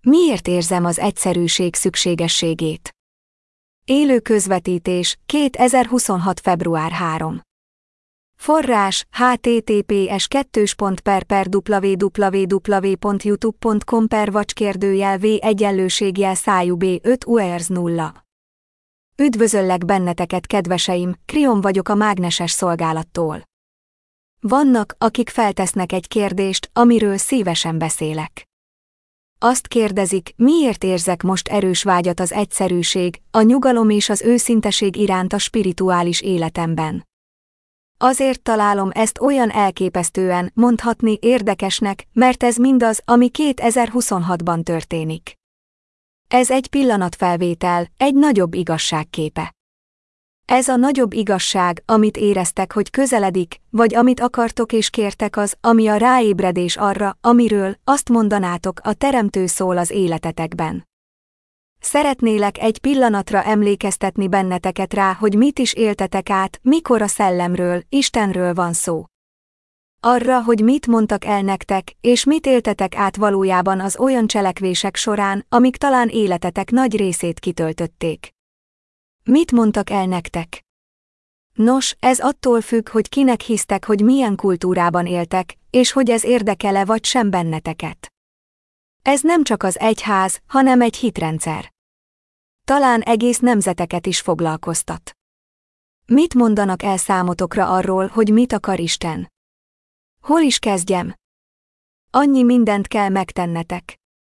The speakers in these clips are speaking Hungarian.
Miért érzem az egyszerűség szükségességét? Élő közvetítés, 2026. február 3. Forrás: https://www.youtube.com/v/v=v=szájú B5 UERS 0. Üdvözöllek benneteket, kedveseim, Krion vagyok a mágneses szolgálattól. Vannak, akik feltesznek egy kérdést, amiről szívesen beszélek. Azt kérdezik, miért érzek most erős vágyat az egyszerűség, a nyugalom és az őszinteség iránt a spirituális életemben. Azért találom ezt olyan elképesztően, mondhatni érdekesnek, mert ez mindaz, ami 2026-ban történik. Ez egy pillanatfelvétel, egy nagyobb igazság képe. Ez a nagyobb igazság, amit éreztek, hogy közeledik, vagy amit akartok és kértek, az, ami a ráébredés arra, amiről, azt mondanátok, a Teremtő szól az életetekben. Szeretnélek egy pillanatra emlékeztetni benneteket rá, hogy mit is éltetek át, mikor a Szellemről, Istenről van szó. Arra, hogy mit mondtak el nektek, és mit éltetek át valójában az olyan cselekvések során, amik talán életetek nagy részét kitöltötték. Mit mondtak el nektek? Nos, ez attól függ, hogy kinek hisztek, hogy milyen kultúrában éltek, és hogy ez érdekel-e vagy sem benneteket. Ez nem csak az egyház, hanem egy hitrendszer. Talán egész nemzeteket is foglalkoztat. Mit mondanak el számotokra arról, hogy mit akar Isten? Hol is kezdjem? Annyi mindent kell megtennetek.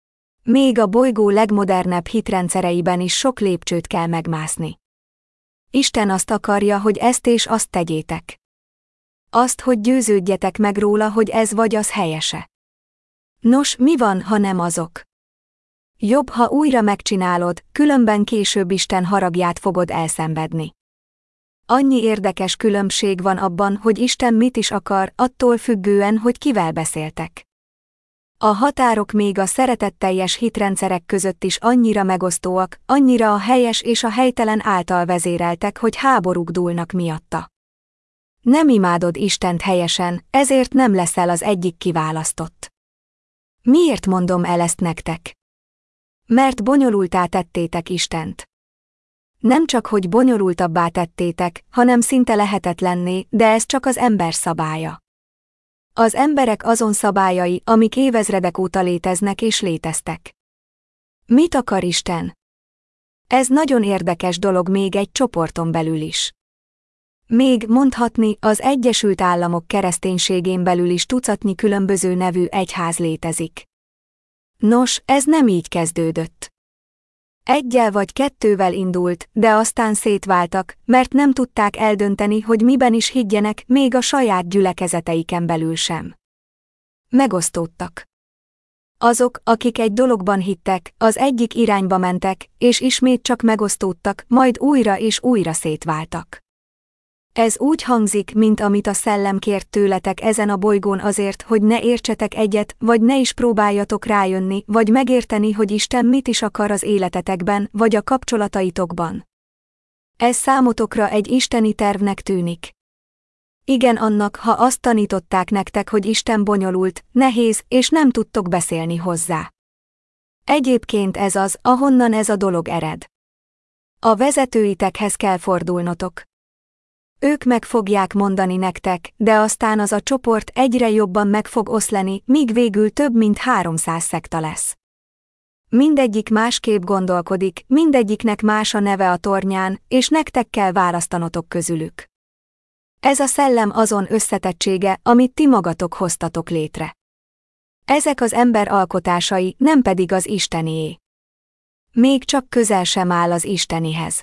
Még a bolygó legmodernebb hitrendszereiben is sok lépcsőt kell megmászni. Isten azt akarja, hogy ezt és azt tegyétek. Azt, hogy győződjetek meg róla, hogy ez vagy az helyese. Nos, mi van, ha nem azok? Jobb, ha újra megcsinálod, különben később Isten haragját fogod elszenvedni. Annyi érdekes különbség van abban, hogy Isten mit is akar, attól függően, hogy kivel beszéltek. A határok még a szeretetteljes hitrendszerek között is annyira megosztóak, annyira a helyes és a helytelen által vezéreltek, hogy háborúk dúlnak miatta. Nem imádod Istent helyesen, ezért nem leszel az egyik kiválasztott. Miért mondom el ezt nektek? Mert bonyolultá tettétek Istent. Nem csak hogy bonyolultabbá tettétek, hanem szinte lehetetlenné, de ez csak az ember szabálya. Az emberek azon szabályai, amik évezredek óta léteznek és léteztek. Mit akar Isten? Ez nagyon érdekes dolog még egy csoporton belül is. Még mondhatni, az Egyesült Államok kereszténységén belül is tucatnyi különböző nevű egyház létezik. Nos, ez nem így kezdődött. Egyel vagy kettővel indult, de aztán szétváltak, mert nem tudták eldönteni, hogy miben is higgyenek, még a saját gyülekezeteiken belül sem. Megosztódtak. Azok, akik egy dologban hittek, az egyik irányba mentek, és ismét csak megosztódtak, majd újra és újra szétváltak. Ez úgy hangzik, mint amit a Szellem kért tőletek ezen a bolygón azért, hogy ne értsetek egyet, vagy ne is próbáljatok rájönni, vagy megérteni, hogy Isten mit is akar az életetekben, vagy a kapcsolataitokban. Ez számotokra egy isteni tervnek tűnik. Igen, annak, ha azt tanították nektek, hogy Isten bonyolult, nehéz, és nem tudtok beszélni hozzá. Egyébként ez az, ahonnan ez a dolog ered. A vezetőitekhez kell fordulnotok. Ők meg fogják mondani nektek, de aztán az a csoport egyre jobban meg fog oszlani, míg végül több mint 300 szekta lesz. Mindegyik másképp gondolkodik, mindegyiknek más a neve a tornyán, és nektek kell választanotok közülük. Ez a Szellem azon összetettsége, amit ti magatok hoztatok létre. Ezek az ember alkotásai, nem pedig az Istenié. Még csak közel sem áll az Istenihez.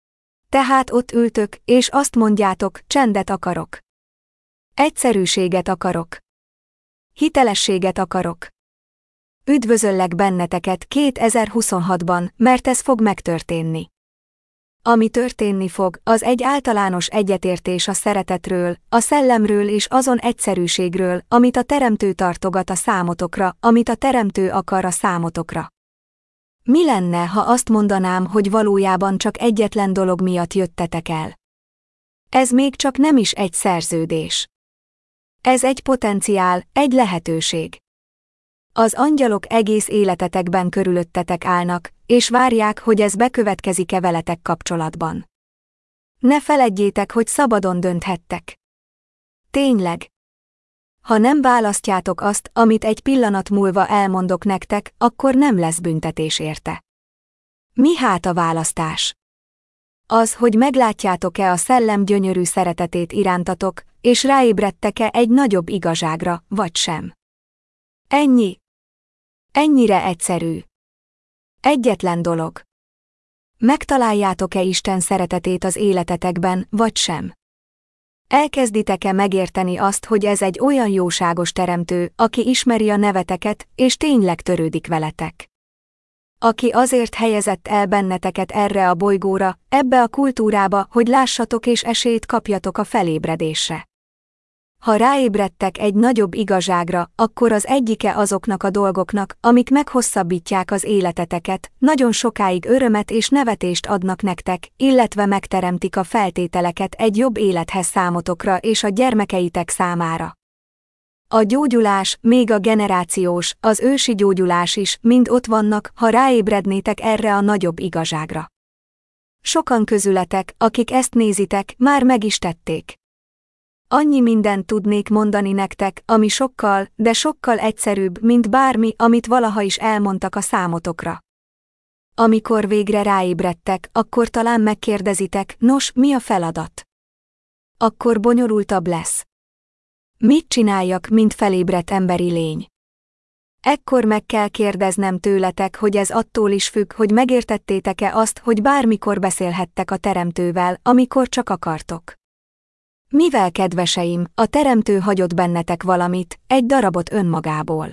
Tehát ott ültök, és azt mondjátok, csendet akarok. Egyszerűséget akarok. Hitelességet akarok. Üdvözöllek benneteket 2026-ban, mert ez fog megtörténni. Ami történni fog, az egy általános egyetértés a szeretetről, a szellemről és azon egyszerűségről, amit a Teremtő tartogat a számotokra, amit a Teremtő akar a számotokra. Mi lenne, ha azt mondanám, hogy valójában csak egyetlen dolog miatt jöttetek el? Ez még csak nem is egy szerződés. Ez egy potenciál, egy lehetőség. Az angyalok egész életetekben körülöttetek állnak, és várják, hogy ez bekövetkezik-e veletek kapcsolatban. Ne feledjétek, hogy szabadon dönthettek. Tényleg. Ha nem választjátok azt, amit egy pillanat múlva elmondok nektek, akkor nem lesz büntetés érte. Mi hát a választás? Az, hogy meglátjátok-e a szellem gyönyörű szeretetét irántatok, és ráébredtek-e egy nagyobb igazságra, vagy sem. Ennyi. Ennyire egyszerű. Egyetlen dolog. Megtaláljátok-e Isten szeretetét az életetekben, vagy sem? Elkezditek-e megérteni azt, hogy ez egy olyan jóságos teremtő, aki ismeri a neveteket, és tényleg törődik veletek? Aki azért helyezett el benneteket erre a bolygóra, ebbe a kultúrába, hogy lássatok és esélyt kapjatok a felébredésre. Ha ráébredtek egy nagyobb igazságra, akkor az egyike azoknak a dolgoknak, amik meghosszabbítják az életeteket, nagyon sokáig örömet és nevetést adnak nektek, illetve megteremtik a feltételeket egy jobb élethez számotokra és a gyermekeitek számára. A gyógyulás, még a generációs, az ősi gyógyulás is mind ott vannak, ha ráébrednétek erre a nagyobb igazságra. Sokan közületek, akik ezt nézitek, már meg is tették. Annyi mindent tudnék mondani nektek, ami sokkal, de sokkal egyszerűbb, mint bármi, amit valaha is elmondtak a számotokra. Amikor végre ráébredtek, akkor talán megkérdezitek, nos, mi a feladat? Akkor bonyolultabb lesz. Mit csináljak, mint felébredt emberi lény? Ekkor meg kell kérdeznem tőletek, hogy ez attól is függ, hogy megértettétek-e azt, hogy bármikor beszélhettek a Teremtővel, amikor csak akartok. Mivel, kedveseim, a Teremtő hagyott bennetek valamit, egy darabot önmagából.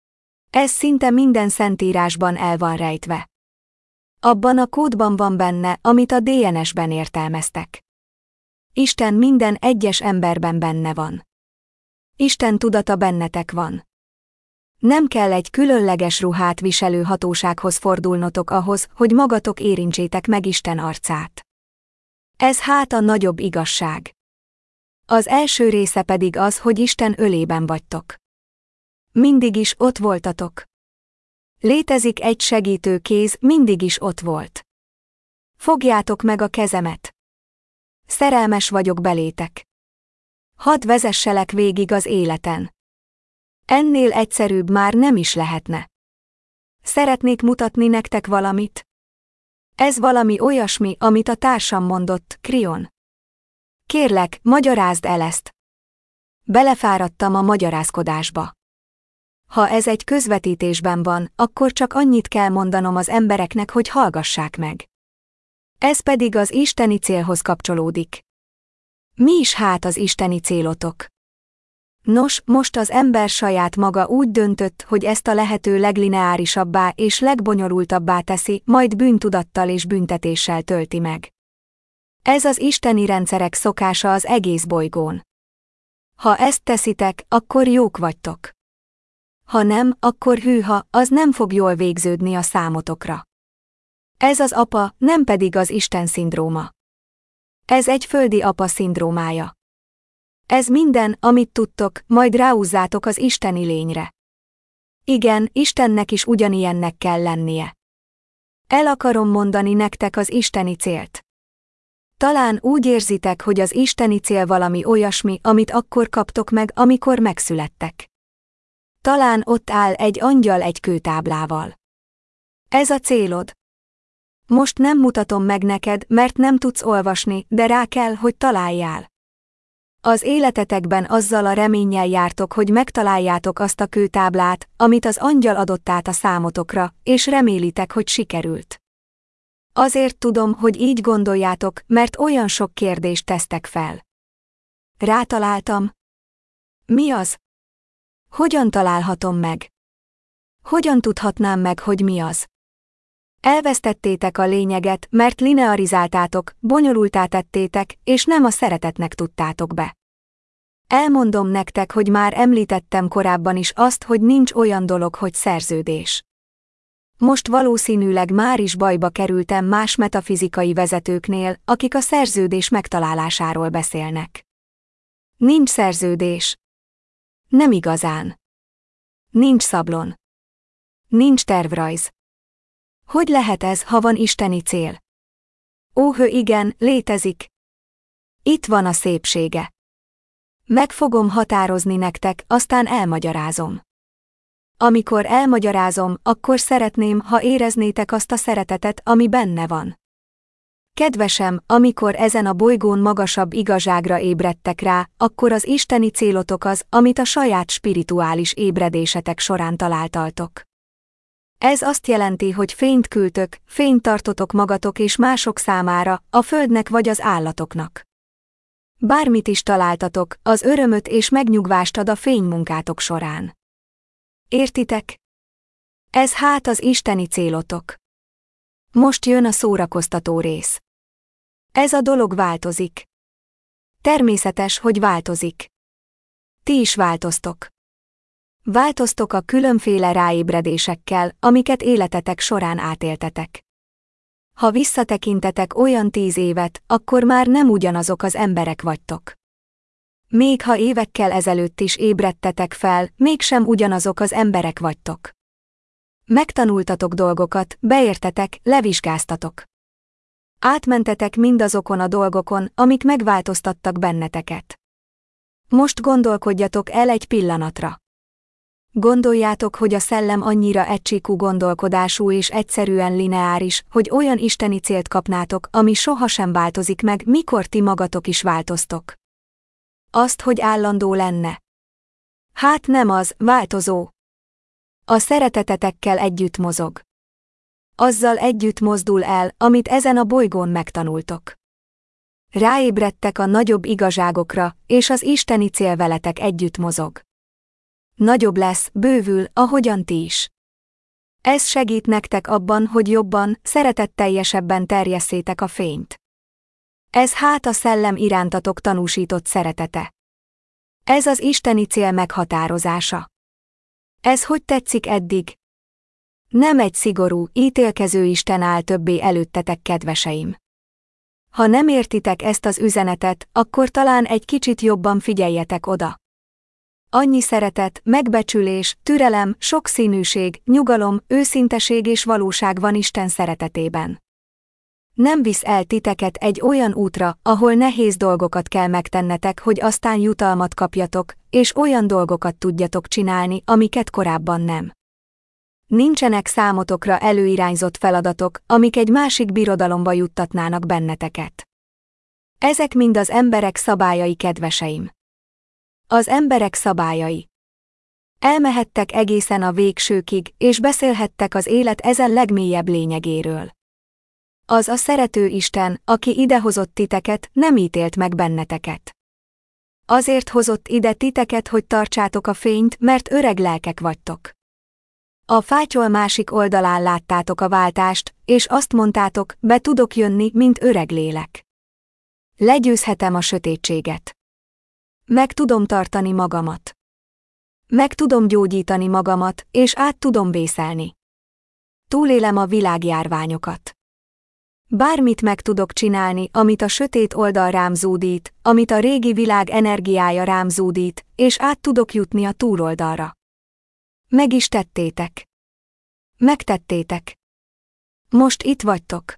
Ez szinte minden szentírásban el van rejtve. Abban a kódban van benne, amit a DNS-ben értelmeztek. Isten minden egyes emberben benne van. Isten tudata bennetek van. Nem kell egy különleges ruhát viselő hatósághoz fordulnotok ahhoz, hogy magatok érintsétek meg Isten arcát. Ez hát a nagyobb igazság. Az első része pedig az, hogy Isten ölében vagytok. Mindig is ott voltatok. Létezik egy segítő kéz, mindig is ott volt. Fogjátok meg a kezemet. Szerelmes vagyok belétek. Hadd vezesselek végig az életen. Ennél egyszerűbb már nem is lehetne. Szeretnék mutatni nektek valamit. Ez valami olyasmi, amit a társam mondott, Krion. Kérlek, magyarázd el ezt. Belefáradtam a magyarázkodásba. Ha ez egy közvetítésben van, akkor csak annyit kell mondanom az embereknek, hogy hallgassák meg. Ez pedig az isteni célhoz kapcsolódik. Mi is hát az isteni célotok? Nos, most az ember saját maga úgy döntött, hogy ezt a lehető leglineárisabbá és legbonyolultabbá teszi, majd bűntudattal és büntetéssel tölti meg. Ez az isteni rendszerek szokása az egész bolygón. Ha ezt teszitek, akkor jók vagytok. Ha nem, akkor hűha, az nem fog jól végződni a számotokra. Ez az apa, nem pedig az Isten szindróma. Ez egy földi apa szindrómája. Ez minden, amit tudtok, majd ráhúzzátok az isteni lényre. Igen, Istennek is ugyanilyennek kell lennie. El akarom mondani nektek az isteni célt. Talán úgy érzitek, hogy az isteni cél valami olyasmi, amit akkor kaptok meg, amikor megszülettek. Talán ott áll egy angyal egy kőtáblával. Ez a célod. Most nem mutatom meg neked, mert nem tudsz olvasni, de rá kell, hogy találjál. Az életetekben azzal a reménnyel jártok, hogy megtaláljátok azt a kőtáblát, amit az angyal adott át a számotokra, és remélitek, hogy sikerült. Azért tudom, hogy így gondoljátok, mert olyan sok kérdést tesztek fel. Rátaláltam. Mi az? Hogyan találhatom meg? Hogyan tudhatnám meg, hogy mi az? Elvesztettétek a lényeget, mert linearizáltátok, bonyolultá tettétek, és nem a szeretetnek tudtátok be. Elmondom nektek, hogy már említettem korábban is azt, hogy nincs olyan dolog, hogy szerződés. Most valószínűleg már is bajba kerültem más metafizikai vezetőknél, akik a szerződés megtalálásáról beszélnek. Nincs szerződés. Nem igazán. Nincs szablon. Nincs tervrajz. Hogy lehet ez, ha van isteni cél? Igen, létezik. Itt van a szépsége. Meg fogom határozni nektek, aztán elmagyarázom. Amikor elmagyarázom, akkor szeretném, ha éreznétek azt a szeretetet, ami benne van. Kedvesem, amikor ezen a bolygón magasabb igazságra ébredtek rá, akkor az isteni célotok az, amit a saját spirituális ébredésetek során találtaltok. Ez azt jelenti, hogy fényt küldtök, fényt tartotok magatok és mások számára, a földnek vagy az állatoknak. Bármit is találtatok, az örömöt és megnyugvást ad a fénymunkátok során. Értitek? Ez hát az isteni célotok. Most jön a szórakoztató rész. Ez a dolog változik. Természetes, hogy változik. Ti is változtok. Változtok a különféle ráébredésekkel, amiket életetek során átéltetek. Ha visszatekintetek olyan 10 évet, akkor már nem ugyanazok az emberek vagytok. Még ha évekkel ezelőtt is ébredtetek fel, mégsem ugyanazok az emberek vagytok. Megtanultatok dolgokat, beértetek, levizsgáztatok. Átmentetek mindazokon a dolgokon, amik megváltoztattak benneteket. Most gondolkodjatok el egy pillanatra. Gondoljátok, hogy a szellem annyira egycsíkú gondolkodású és egyszerűen lineáris, hogy olyan isteni célt kapnátok, ami sohasem változik meg, mikor ti magatok is változtok. Azt, hogy állandó lenne. Hát nem az, változó. A szeretetetekkel együtt mozog. Azzal együtt mozdul el, amit ezen a bolygón megtanultok. Ráébredtek a nagyobb igazságokra, és az isteni cél veletek együtt mozog. Nagyobb lesz, bővül, ahogyan ti is. Ez segít nektek abban, hogy jobban, szeretetteljesebben terjesszétek a fényt. Ez hát a szellem irántatok tanúsított szeretete. Ez az isteni cél meghatározása. Ez hogy tetszik eddig? Nem egy szigorú, ítélkező Isten áll többé előttetek, kedveseim. Ha nem értitek ezt az üzenetet, akkor talán egy kicsit jobban figyeljetek oda. Annyi szeretet, megbecsülés, türelem, sokszínűség, nyugalom, őszinteség és valóság van Isten szeretetében. Nem visz el titeket egy olyan útra, ahol nehéz dolgokat kell megtennetek, hogy aztán jutalmat kapjatok, és olyan dolgokat tudjatok csinálni, amiket korábban nem. Nincsenek számotokra előirányzott feladatok, amik egy másik birodalomba juttatnának benneteket. Ezek mind az emberek szabályai, kedveseim. Az emberek szabályai. Elmehettek egészen a végsőkig, és beszélhettek az élet ezen legmélyebb lényegéről. Az a szerető Isten, aki idehozott titeket, nem ítélt meg benneteket. Azért hozott ide titeket, hogy tartsátok a fényt, mert öreg lelkek vagytok. A fátyol másik oldalán láttátok a váltást, és azt mondtátok, be tudok jönni, mint öreg lélek. Legyőzhetem a sötétséget. Meg tudom tartani magamat. Meg tudom gyógyítani magamat, és át tudom vészelni. Túlélem a világjárványokat. Bármit meg tudok csinálni, amit a sötét oldal rám zúdít, amit a régi világ energiája rám zúdít, és át tudok jutni a túloldalra. Meg is tettétek. Megtettétek. Most itt vagytok.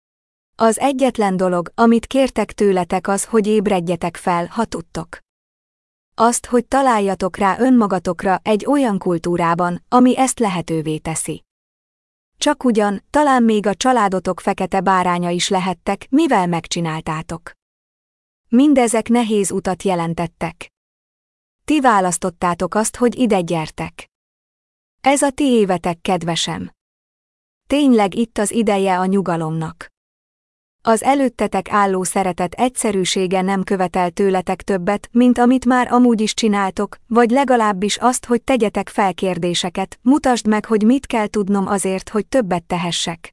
Az egyetlen dolog, amit kértek tőletek, az, hogy ébredjetek fel, ha tudtok. Azt, hogy találjatok rá önmagatokra egy olyan kultúrában, ami ezt lehetővé teszi. Csak ugyan, talán még a családotok fekete báránya is lehettek, mivel megcsináltátok. Mindezek nehéz utat jelentettek. Ti választottátok azt, hogy ide gyertek. Ez a ti évetek, kedvesem. Tényleg itt az ideje a nyugalomnak. Az előttetek álló szeretet egyszerűsége nem követel tőletek többet, mint amit már amúgy is csináltok, vagy legalábbis azt, hogy tegyetek fel kérdéseket, mutasd meg, hogy mit kell tudnom azért, hogy többet tehessek.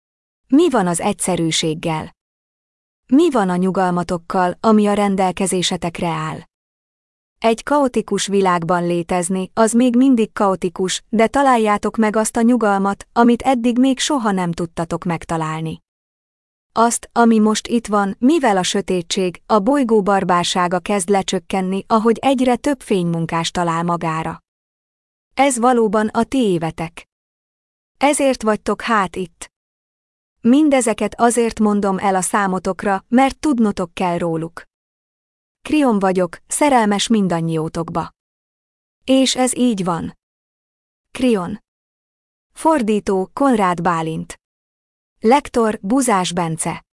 Mi van az egyszerűséggel? Mi van a nyugalmatokkal, ami a rendelkezésetekre áll? Egy kaotikus világban létezni, az még mindig kaotikus, de találjátok meg azt a nyugalmat, amit eddig még soha nem tudtatok megtalálni. Azt, ami most itt van, mivel a sötétség, a bolygó barbársága kezd lecsökkenni, ahogy egyre több fénymunkás talál magára. Ez valóban a ti évetek. Ezért vagytok hát itt. Mindezeket azért mondom el a számotokra, mert tudnotok kell róluk. Krion vagyok, szerelmes mindannyiótokba. És ez így van. Krion. Fordító Konrád Bálint. Lektor Buzás Bence.